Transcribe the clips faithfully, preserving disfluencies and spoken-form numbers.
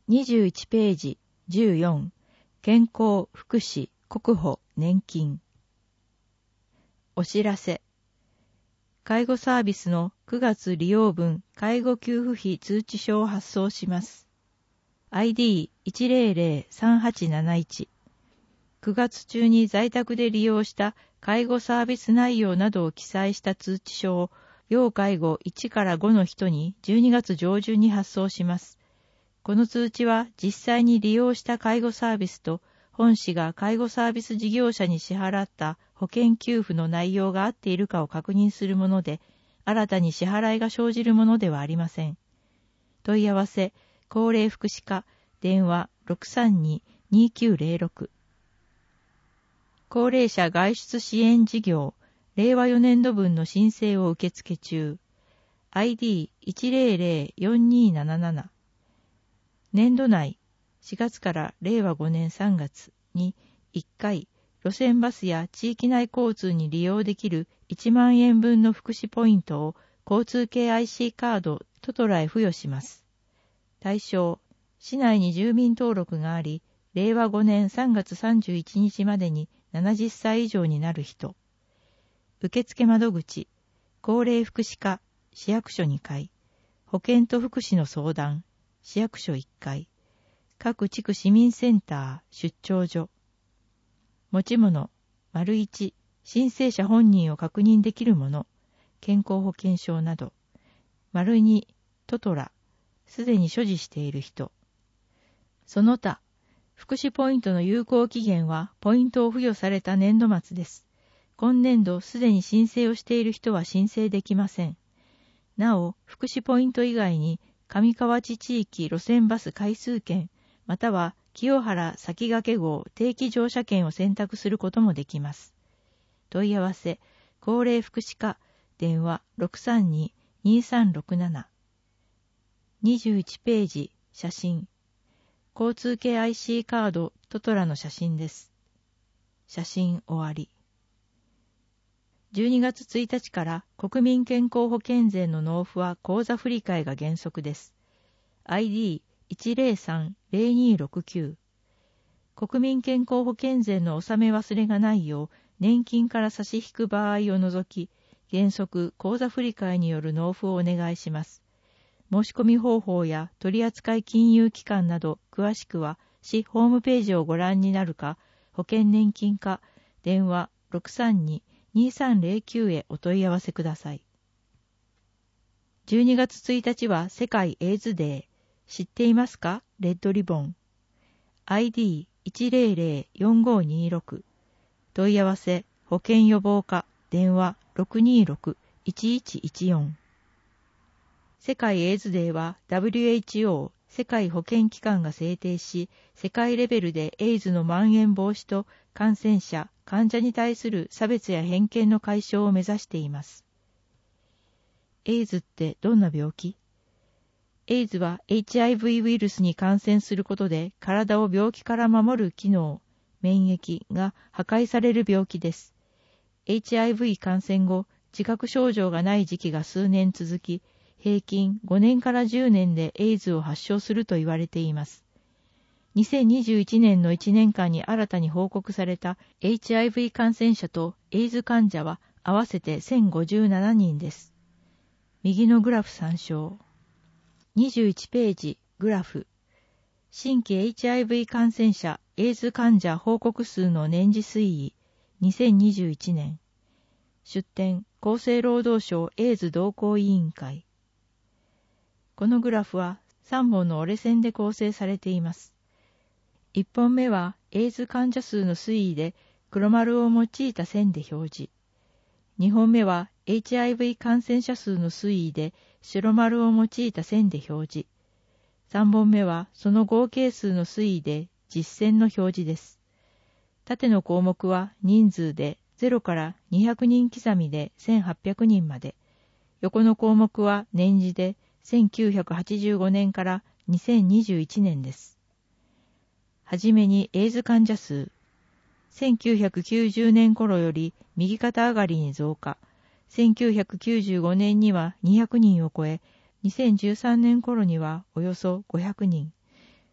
にじゅういちページじゅうよん、健康、福祉、国保、年金。お知らせ。介護サービスのくがつ利用分介護給付費通知書を発送します。アイディーいちゼロゼロさんはちなないち。くがつ中に在宅で利用した介護サービス内容などを記載した通知書を要介護いちからごの人にじゅうにがつ上旬に発送します。この通知は実際に利用した介護サービスと本市が介護サービス事業者に支払った保険給付の内容が合っているかを確認するもので、新たに支払いが生じるものではありません。問い合わせ、高齢福祉課、電話 ろくさんに にきゅうゼロろく。高齢者外出支援事業、れいわよねんど分の申請を受付中。アイディーいちゼロゼロよんにーなななな。年度内しがつかられいわごねんさんがつにいっかい路線バスや地域内交通に利用できるいちまんえんぶんの福祉ポイントを交通系 アイシー カードトトラへ付与します。対象、市内に住民登録があり、れいわごねんさんがつさんじゅういちにちまでにななじゅっさい以上になる人。受付窓口、高齢福祉課、市役所にかい、保健と福祉の相談、市役所いっかい、各地区市民センター、出張所。持ち物、丸いち、申請者本人を確認できるもの、健康保険証など。丸に、トトラ、すでに所持している人。その他、福祉ポイントの有効期限はポイントを付与された年度末です。今年度すでに申請をしている人は申請できません。なお、福祉ポイント以外に、上河内地域路線バス回数券、または清原先駆号定期乗車券を選択することもできます。問い合わせ、高齢福祉課、電話 ろくさんに にさんろくなな。にじゅういちページ、写真。交通系 アイシー カードトトラの写真です。写真終わり。じゅうにがつついたちから国民健康保険税の納付は口座振替が原則です。アイディーいちゼロさんゼロにろくきゅう。国民健康保険税の納め忘れがないよう年金から差し引く場合を除き、原則口座振替による納付をお願いします。申し込み方法や取扱金融機関など詳しくは市ホームページをご覧になるか、保険年金課電話 ろくさんに にさんゼロきゅう へお問い合わせください。じゅうにがつついたちは世界エイズデー。知っていますか？レッドリボン。アイディーいちゼロゼロよんごにろく。問い合わせ、保険予防課電話 ろくにろく いちいちいちよん。世界エイズデーは ダブリューエイチオー 世界保健機関が制定し、世界レベルでエイズの蔓延防止と感染者、患者に対する差別や偏見の解消を目指しています。エイズってどんな病気？エイズは エイチアイブイ ウイルスに感染することで体を病気から守る機能、免疫が破壊される病気です。エイチアイブイ 感染後、自覚症状がない時期が数年続き、平均ごねんからじゅうねんでエイズを発症すると言われています。にせんにじゅういちねんのいちねんかんに新たに報告された エイチアイブイ 感染者とエイズ患者は合わせてせんごじゅうななにんです。右のグラフ参照。にじゅういちページ、グラフ。新規 エイチアイブイ 感染者、エイズ患者報告数の年次推移、にせんにじゅういちねん。出典、厚生労働省エイズ同行委員会。このグラフはさんぼんの折れ線で構成されています。いっぽんめはエイズ患者数の推移で黒丸を用いた線で表示。にほんめは エイチアイブイ 感染者数の推移で白丸を用いた線で表示。さんぼんめはその合計数の推移で実線の表示です。縦の項目は人数でゼロからにひゃくにん刻みでせんはっぴゃくにんまで。横の項目は年次でせんきゅうひゃくはちじゅうごねんからにせんにじゅういちねんです。はじめにエイズ患者数。せんきゅうひゃくきゅうじゅうねん頃より右肩上がりに増加。せんきゅうひゃくきゅうじゅうごねんにはにひゃくにんを超え、にせんじゅうさんねん頃にはおよそごひゃくにん。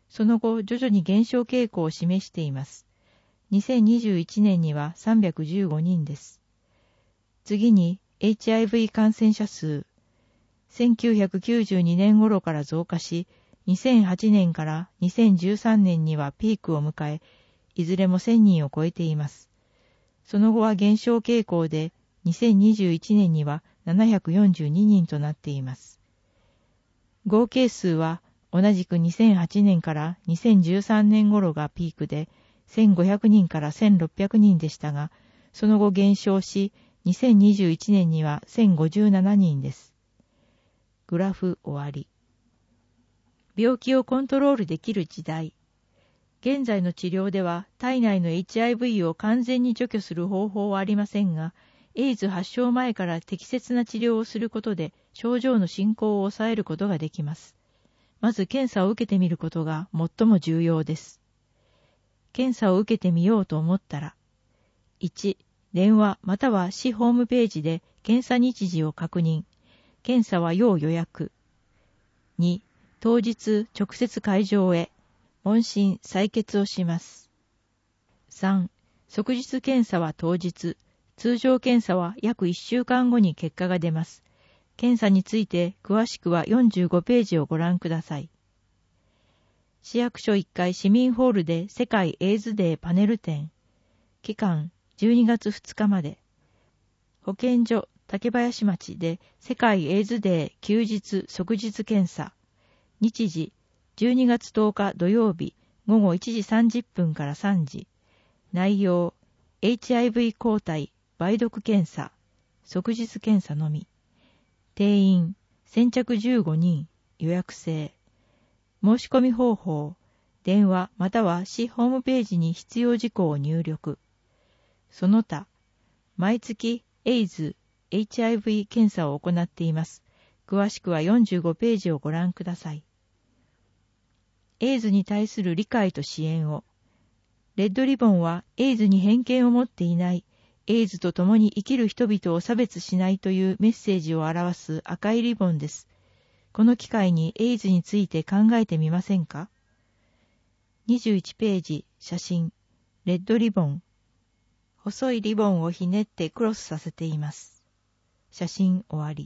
その後、徐々に減少傾向を示しています。にせんにじゅういちねんにはさんびゃくじゅうごにんです。次に、エイチアイブイ 感染者数。せんきゅうひゃくきゅうじゅうにねん頃から増加し、にせんはちねんからにせんじゅうさんねんにはピークを迎え、いずれもせんにんを超えています。その後は減少傾向で、にせんにじゅういちねんにはななひゃくよんじゅうににんとなっています。合計数は同じくにせんはちねんからにせんじゅうさんねん頃がピークでせんごひゃくにんからせんろっぴゃくにんでしたが、その後減少し、にせんにじゅういちねんにはせんごじゅうななにんです。グラフ終わり。病気をコントロールできる時代。現在の治療では体内の エイチアイブイ を完全に除去する方法はありませんが、エイズ発症前から適切な治療をすることで症状の進行を抑えることができます。まず検査を受けてみることが最も重要です。検査を受けてみようと思ったら、いち、電話または市ホームページで検査日時を確認。検査は要予約。に、当日直接会場へ問診採血をします。さん、即日検査は当日、通常検査は約いっしゅうかんごに結果が出ます。検査について詳しくはよんじゅうごページをご覧ください。市役所いっかい市民ホールで世界エイズデーパネル展。期間じゅうにがつふつかまで。保健所竹林町で世界エイズデー休日即日検査。日時じゅうにがつとおか土曜日ごごいちじさんじゅっぷんからさんじ。内容 エイチアイブイ 抗体梅毒検査即日検査のみ。定員先着じゅうごにん予約制。申し込み方法電話または市ホームページに必要事項を入力。その他毎月エイズ エイチアイブイ 検査を行っています。詳しくはよんじゅうごページをご覧ください。エイズに対する理解と支援を。レッドリボンはエイズに偏見を持っていない、エイズと共に生きる人々を差別しないというメッセージを表す赤いリボンです。この機会にエイズについて考えてみませんか？にじゅういちページ、写真、レッドリボン。細いリボンをひねってクロスさせています。写真終わり。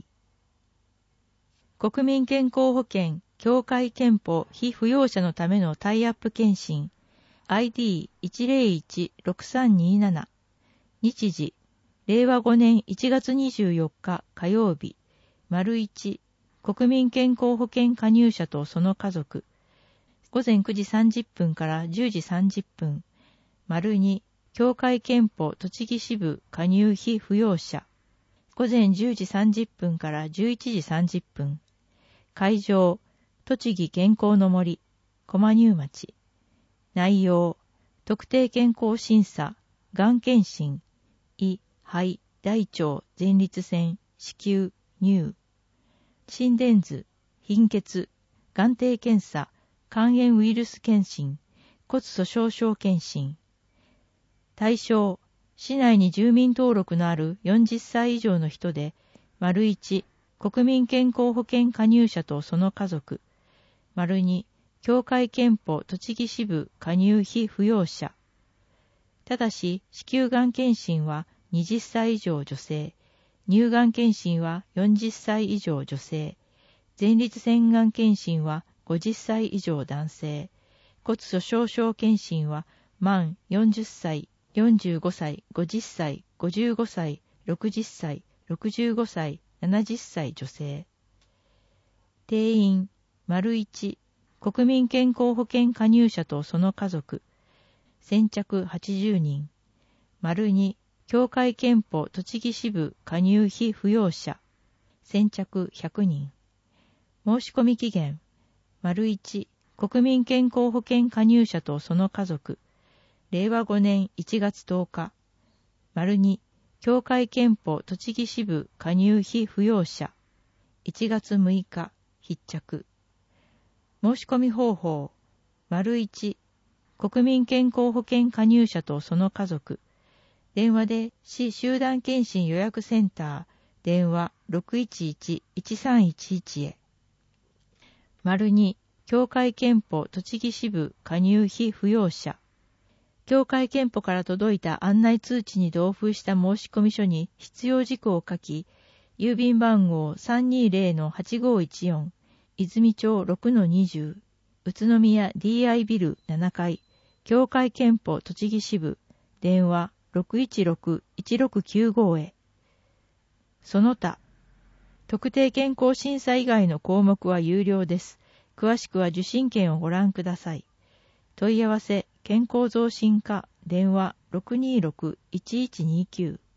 国民健康保険協会憲法被扶養者のためのタイアップ検診 アイディーいちゼロいちろくさんにーなな 日時れいわごねんいちがつにじゅうよっか火曜日丸いち国民健康保険加入者とその家族ごぜんくじさんじゅっぷんからじゅうじさんじゅっぷん丸に協会憲法栃木支部加入被扶養者ごぜんじゅうじさんじゅっぷんからじゅういちじさんじゅっぷん会場栃木健康の森駒入町内容特定健康審査がん検診胃肺大腸前立腺子宮乳心電図貧血眼底検査肝炎ウイルス検診骨粗鬆症検診対象市内に住民登録のあるよんじゅっさい以上の人で、丸いち、国民健康保険加入者とその家族、丸に、協会憲法栃木支部加入被扶養者。ただし、子宮がん検診ははたち以上女性、乳がん検診はよんじゅっさい以上女性、前立腺がん検診はごじゅっさい以上男性、骨粗鬆症検診は満よんじゅっさい、よんじゅうごさい、ごじゅっさい、ごじゅうごさい、ろくじゅっさい、ろくじゅうごさい、ななじゅっさい女性。定員、丸いち、国民健康保険加入者とその家族。先着はちじゅうにん。丸に、協会憲法栃木支部加入被扶養者。先着ひゃくにん。申し込み期限。丸いち、国民健康保険加入者とその家族。れいわごねんいちがつとおか。丸に、協会憲法栃木支部加入被扶養者。いちがつむいか、必着。申し込み方法。丸いち、国民健康保険加入者とその家族。電話で市集団検診予約センター、電話 ろくいちいちいちさんいちいち へ。丸に、 教会憲法栃木支部加入非扶養者。教会憲法から届いた案内通知に同封した申込書に必要事項を書き、郵便番号 さんにーぜろのはちごいちよん、泉町 ろくのにじゅう、宇都宮 ディーアイ ビルななかい、教会憲法栃木支部、電話 ろくいちろく いちろくきゅうご へ。その他、特定健康審査以外の項目は有料です。詳しくは受信券をご覧ください。問い合わせ、健康増進課、電話 ろくにろく いちいちにきゅう。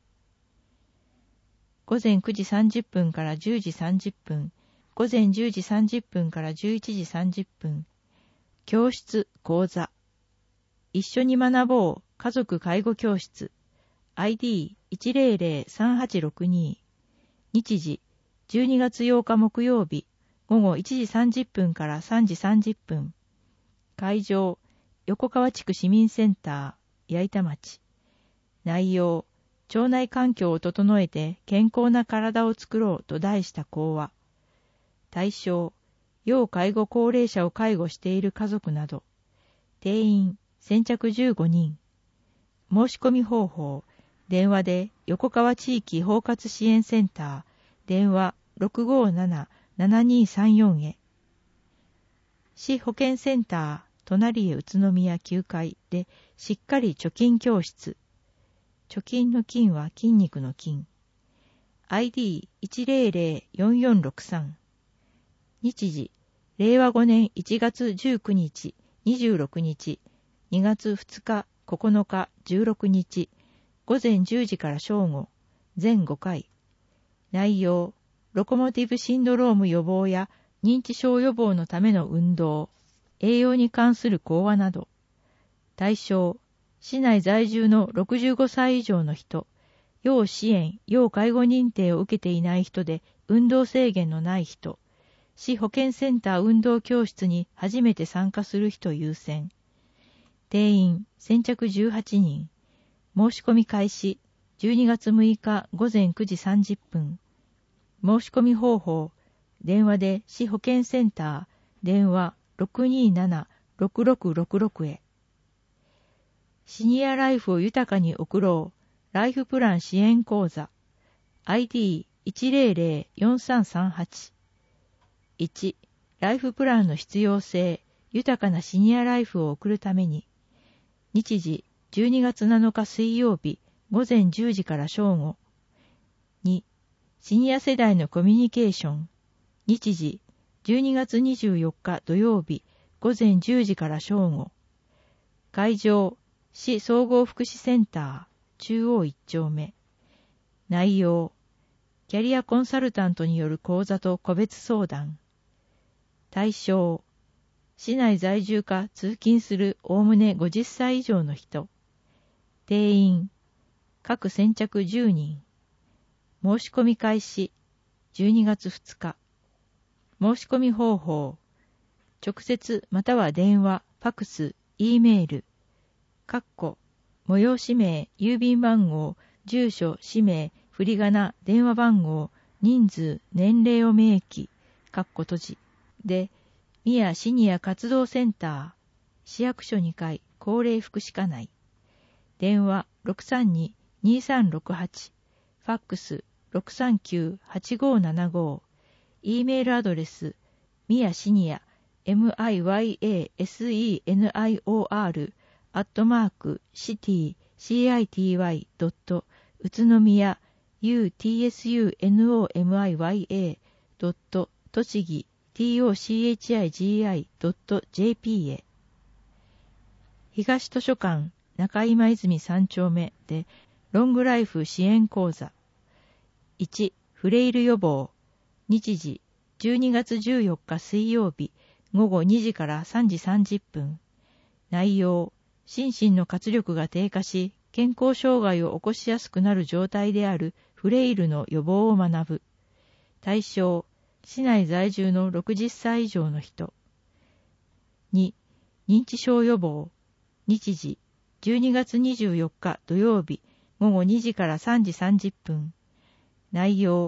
午前くじさんじゅっぷんからじゅうじさんじゅっぷん、午前じゅうじさんじゅっぷんからじゅういちじさんじゅっぷん。教室、講座。一緒に学ぼう、家族介護教室。アイディーいちぜろぜろさんはちろくに。日時、じゅうにがつようか木曜日、午後いちじさんじゅっぷんからさんじさんじゅっぷん。会場、横川地区市民センター、矢板町。内容、腸内環境を整えて健康な体を作ろうと題した講話。対象、要介護高齢者を介護している家族など。定員、先着じゅうごにん。申し込み方法、電話で横川地域包括支援センター、電話 ろくごなな ななにさんよん へ。市保健センター、隣へ宇都宮きゅうかいでしっかり貯金教室。貯金の金は筋肉の筋。アイディーいちぜろぜろよんよんろくさん。日時、れいわごねんいちがつじゅうくにち、にじゅうろくにち、にがつふつか、ここのか、じゅうろくにち、午前じゅうじから正午、全ごかい。内容、ロコモティブシンドローム予防や認知症予防のための運動、栄養に関する講話など。対象、市内在住のろくじゅうごさい以上の人、要支援、要介護認定を受けていない人で運動制限のない人、市保健センター運動教室に初めて参加する人優先。定員、先着じゅうはちにん。申し込み開始、じゅうにがつむいか午前くじさんじゅっぷん。申し込み方法、電話で市保健センター、電話 ろくにーなな ろくろくろくろく へ。シニアライフを豊かに送ろう、ライフプラン支援講座。アイディーいちぜろぜろよんさんさんはち。いち、ライフプランの必要性、豊かなシニアライフを送るために。日時、じゅうにがつなのか水曜日、午前じゅうじから正午。に、シニア世代のコミュニケーション。日時、じゅうにがつにじゅうよっか土曜日、午前じゅうじから正午。会場、市総合福祉センター、中央いっちょうめ。内容、キャリアコンサルタントによる講座と個別相談。対象、市内在住か通勤するおおむねごじゅっさい以上の人。定員、各先着じゅうにん。申し込み開始、じゅうにがつふつか。申し込み方法、直接または電話、ファクス、Eメール、括弧、催し名、郵便番号、住所、氏名、振り仮名、電話番号、人数、年齢を明記、括弧閉じ。で、宮シニア活動センター、市役所にかい、高齢福祉課内。電話 ろくさんに にさんろくはち、ファックス ろくさんきゅう はちごななご、E メールアドレス、宮シニア、miyasenior、アットマーク、シティ、city、ドット、宇都宮、utsunomiya、ドット、栃木、tochigi、ドット、jp へ。東図書館、中今泉さんちょうめで、ロングライフ支援講座。いち、フレイル予防。日時、じゅうにがつじゅうよっか水曜日、午後にじからさんじさんじゅっぷん。内容、心身の活力が低下し、健康障害を起こしやすくなる状態であるフレイルの予防を学ぶ。対象、市内在住のろくじゅっさい以上の人。に、認知症予防。日時、じゅうにがつにじゅうよっか土曜日、午後にじからさんじさんじゅっぷん。内容、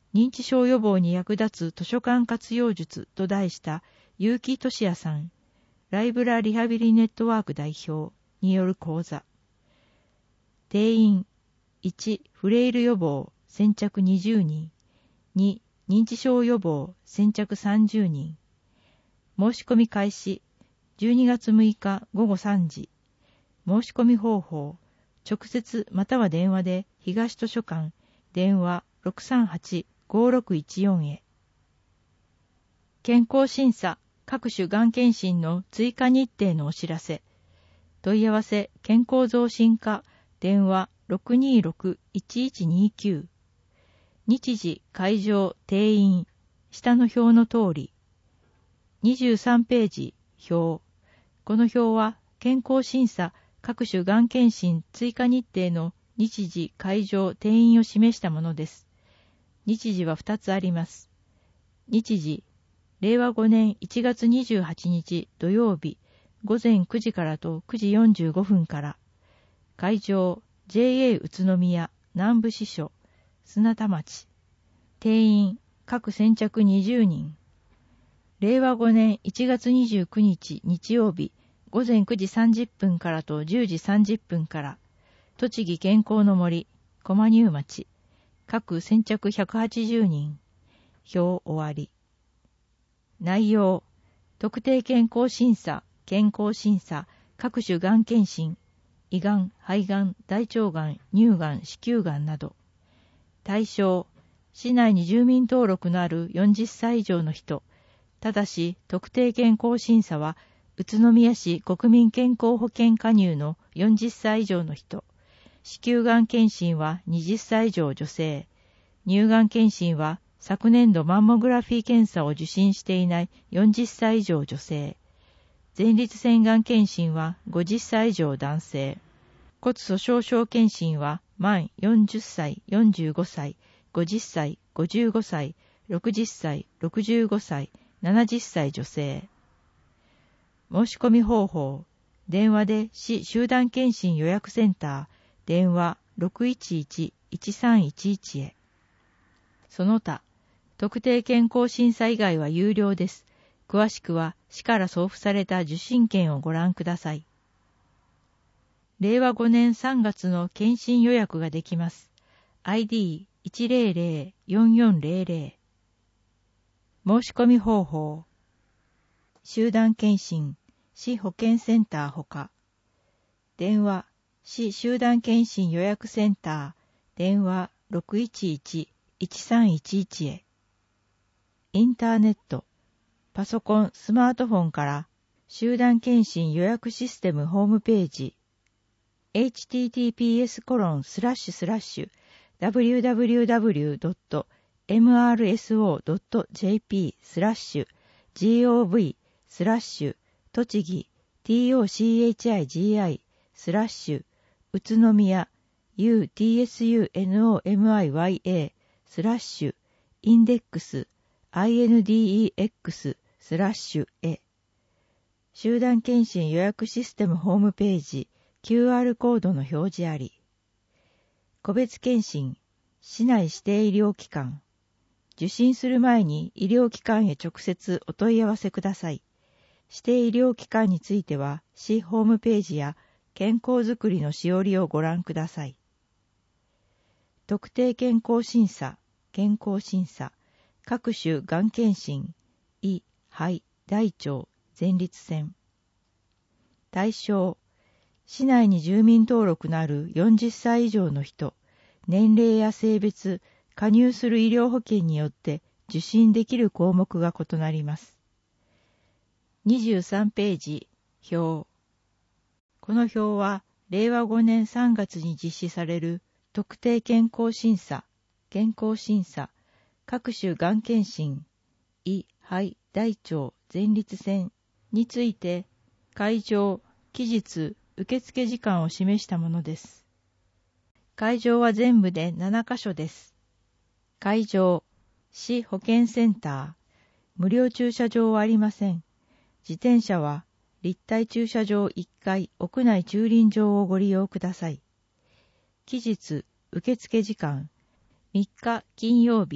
認知症予防に役立つ図書館活用術と題した結城俊也さん、ライブラリハビリネットワーク代表による講座。定員いち、フレイル予防先着にじゅうにん、に、認知症予防先着さんじゅうにん。申し込み開始じゅうにがつむいかごごさんじ。申し込み方法、直接または電話で東図書館電話 ろくさんはちごろくいちよん へ。健康審査各種がん検診の追加日程のお知らせ。問い合わせ健康増進課電話 ろくにろくいちいちにきゅう。日時会場定員下の表の通り。にじゅうさんページ表。この表は健康審査各種がん検診追加日程の日時会場定員を示したものです。日時はふたつあります。日時れいわごねんいちがつにじゅうはちにち土曜日ごぜんくじからとくじよんじゅうごふんから。会場 ジェイエー 宇都宮南部支所砂田町。定員各先着にじゅうにん。れいわごねんいちがつにじゅうくにち日曜日ごぜんくじさんじゅっぷんからとじゅうじさんじゅっぷんから。栃木健康の森駒入町。各先着ひゃくはちじゅうにん。表終わり。内容特定健康審査健康審査各種がん検診胃がん肺がん大腸がん乳がん子宮がんなど。対象市内に住民登録のあるよんじゅっさい以上の人。ただし特定健康審査は宇都宮市国民健康保険加入のよんじゅっさい以上の人。子宮がん検診ははたち以上女性。乳がん検診は昨年度マンモグラフィー検査を受診していないよんじゅっさい以上女性。前立腺がん検診はごじゅっさい以上男性。骨粗鬆症検診は満よんじゅっさい、よんじゅうごさい、ごじゅっさい、ごじゅうごさい、ろくじゅっさい、ろくじゅうごさい、ななじゅっさい女性。申し込み方法、電話で市集団検診予約センター、電話 ろくいちいちいちさんいちいち へ。その他、特定健康審査以外は有料です。詳しくは市から送付された受診券をご覧ください。れいわごねんさんがつの検診予約ができます。アイディーいちぜろぜろよんよんぜろぜろ。申し込み方法。集団検診、市保健センターほか。電話、市集団検診予約センター、電話 ろくいちいちいちさんいちいち へ。インターネット、パソコン、スマートフォンから集団検診予約システムホームページ、エイチティーティーピーエスコロンスラッシュスラッシュダブリューダブリューダブリュードットエムアールエスオードットジェーピースラッシュジーオーブイスラッシュ栃木 トチスラッシュ宇都宮 ユーティーエスユーエヌオーエムアイワイエー スラッシュインデックス アイエヌディーイーエックス スラッシュへ。集団検診予約システムホームページ キューアール コードの表示あり。個別検診、市内指定医療機関。受診する前に医療機関へ直接お問い合わせください。指定医療機関については、市ホームページや健康づくりのしおりをご覧ください。特定健康審査、健康審査、各種がん検診、胃、肺、大腸、前立腺。対象、市内に住民登録のあるよんじゅっさい以上の人、年齢や性別、加入する医療保険によって受診できる項目が異なります。にじゅうさんページ、表。この表は、れいわごねんさんがつに実施される特定健康審査、健康審査、各種がん検診、胃、肺、大腸、前立腺について、会場、期日、受付時間を示したものです。会場は全部でななかしょです。会場、市保健センター、無料駐車場はありません。自転車は立体駐車場いっかい屋内駐輪場をご利用ください。期日、受付時間、みっか金曜日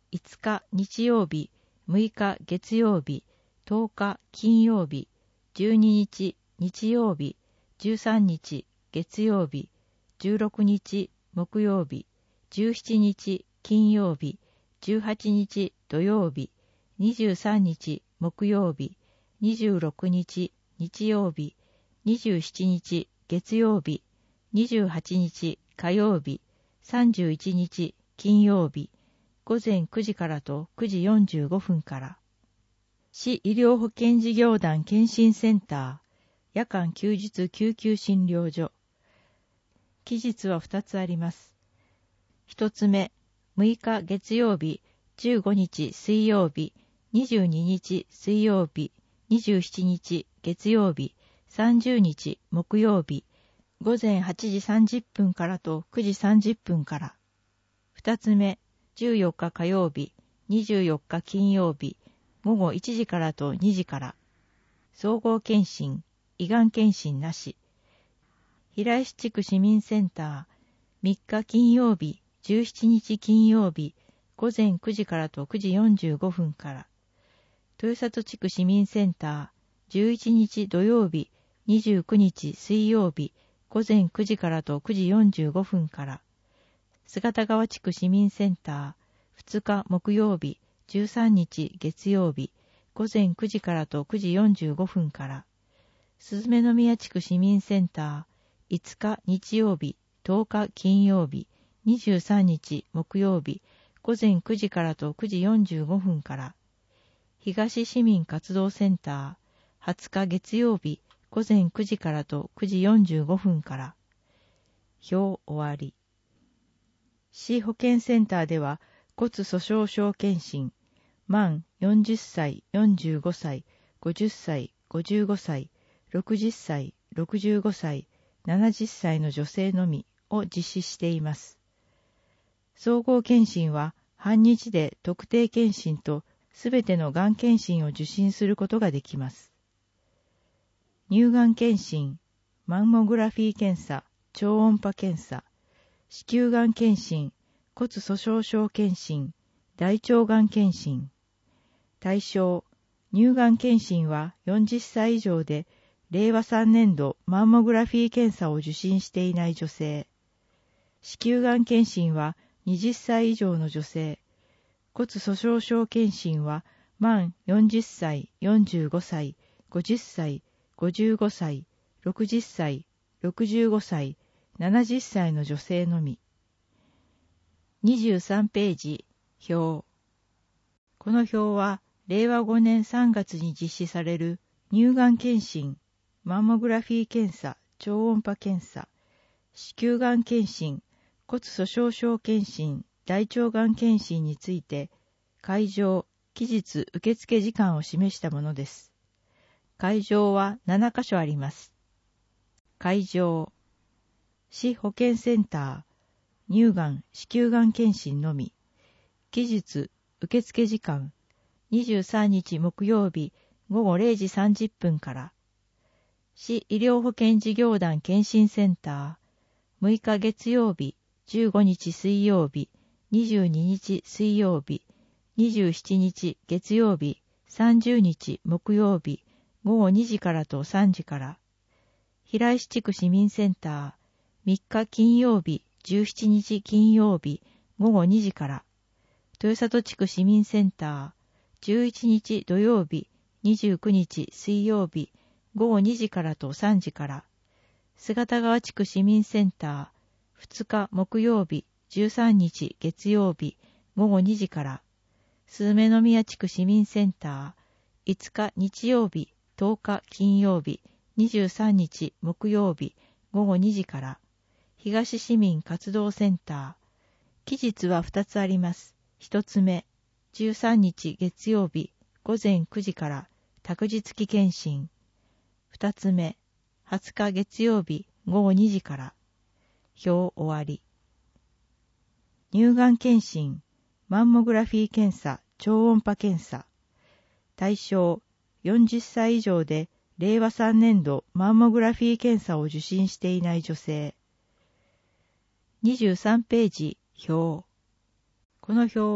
いつか日曜日、むいか月曜日、とおか金曜日、じゅうににち日曜日、じゅうさんにち月曜日、じゅうろくにち木曜日、じゅうしちにち金曜日、じゅうはちにち土曜日、にじゅうさんにち木曜日、にじゅうろくにち日曜日、にじゅうしちにち月曜日、にじゅうはちにち火曜日、さんじゅういちにち金曜日、ごぜんくじからとくじよんじゅうごふんから。市医療保健事業団健診センター、夜間休日救急診療所。期日はふたつあります。ひとつめ、むいか月曜日、じゅうごにち水曜日、にじゅうににち水曜日、にじゅうしちにち月曜日、さんじゅうにち木曜日、ごぜんはちじさんじゅっぷんからとくじさんじゅっぷんから。ふたつめ、じゅうよっか火曜日、にじゅうよっか金曜日、ごごいちじからとにじから。総合検診、胃がん検診なし。平石地区市民センター、みっか金曜日、じゅうしちにち金曜日、ごぜんくじからとくじよんじゅうごふんから。豊里地区市民センター、じゅういちにち土曜日、にじゅうくにち水曜日、ごぜんくじからとくじよんじゅうごふんから。姿川地区市民センター、ふつか木曜日、じゅうさんにち月曜日、ごぜんくじからとくじよんじゅうごふんから。鈴目宮地区市民センター、いつか日曜日、とおか金曜日、にじゅうさんにち木曜日、ごぜんくじからとくじよんじゅうごふんから。東市民活動センター、はつか月曜日、ごぜんくじからとくじよんじゅうごふんから。表終わり。市保健センターでは骨粗鬆症検診、満よんじゅっさい、よんじゅうごさい、ごじゅっさい、ごじゅうごさい、ろくじゅっさい、ろくじゅうごさい、ななじゅっさいの女性のみを実施しています。総合検診は半日で特定検診とすべてのがん検診を受診することができます。乳がん検診、マンモグラフィー検査、超音波検査、子宮がん検診、骨粗鬆症検診、大腸がん検診。対象、乳がん検診はよんじゅっさい以上で、れいわさんねんどマンモグラフィー検査を受診していない女性。子宮がん検診ははたち以上の女性。骨粗鬆症検診は満よんじゅっさい、よんじゅうごさい、ごじゅっさい、ごじゅうごさい、ろくじゅっさい、ろくじゅうごさい、ななじゅっさいの女性のみ。にじゅうさんページ、表。この表は、れいわごねんさんがつに実施される乳がん検診、マンモグラフィー検査、超音波検査、子宮がん検診、骨粗鬆症検診、大腸がん検診について、会場、期日受付時間を示したものです。会場はななかしょあります。会場、市保健センター、乳がん、子宮がん検診のみ。期日受付時間、にじゅうさんにち木曜日ごごれいじさんじゅっぷんから。市医療保健事業団検診センター、むいか月曜日、じゅうごにち水曜日、にじゅうににち水曜日、にじゅうしちにち月曜日、さんじゅうにち木曜日、ごごにじからとさんじから。平石地区市民センター、みっか金曜日、じゅうしちにち金曜日、ごごにじから。豊里地区市民センター、じゅういちにち土曜日、にじゅうくにち水曜日、ごごにじからとさんじから。姿川地区市民センター、ふつか木曜日、じゅうさんにち月曜日、ごごにじから。鈴目宮地区市民センター、いつか日曜日、とおか金曜日、にじゅうさんにち木曜日、ごごにじから。東市民活動センター、期日はふたつあります。ひとつめ、じゅうさんにち月曜日、ごぜんくじから託児付き検診。ふたつめ、はつか月曜日、ごごにじから。表終わり。乳がん検診、マンモグラフィー検査、超音波検査。対象、よんじゅっさい以上で、れいわさんねんどマンモグラフィー検査を受診していない女性。にじゅうさんページ、表。この表は、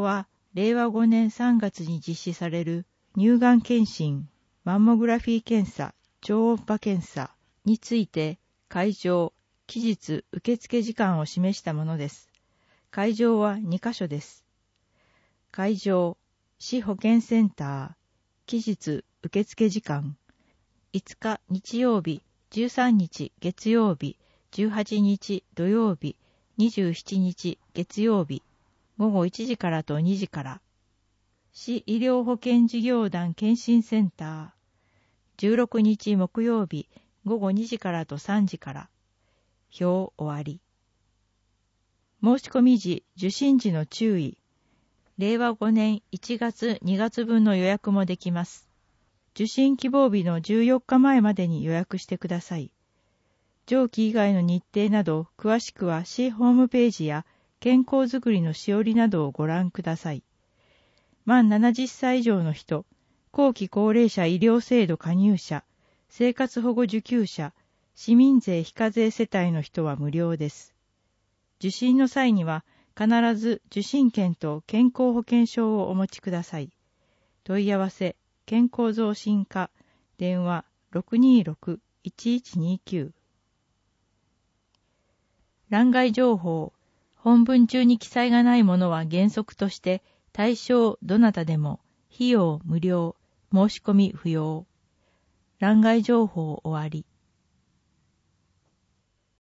れいわごねんさんがつに実施される乳がん検診、マンモグラフィー検査、超音波検査について会場、期日受付時間を示したものです。会場はにかしょです。会場、市保健センター、期日受付時間、いつか日曜日、じゅうさんにち月曜日、じゅうはちにち土曜日、にじゅうしちにち月曜日、ごごいちじからとにじから。市医療保健事業団検診センター、じゅうろくにち木曜日、ごごにじからとさんじから。表終わり。申し込み時、受診時の注意。れいわごねんいちがつにがつぶんの予約もできます。受診希望日のじゅうよっかまえまでに予約してください。上記以外の日程など、詳しくは市ホームページや健康づくりのしおりなどをご覧ください。満ななじゅっさい以上の人、後期高齢者医療制度加入者、生活保護受給者、市民税非課税世帯の人は無料です。受診の際には必ず受診券と健康保険証をお持ちください。問い合わせ、健康増進課、電話 ろくにーろくいちいちにきゅう。欄外情報、本文中に記載がないものは原則として対象どなたでも費用無料、申し込み不要。欄外情報終わり。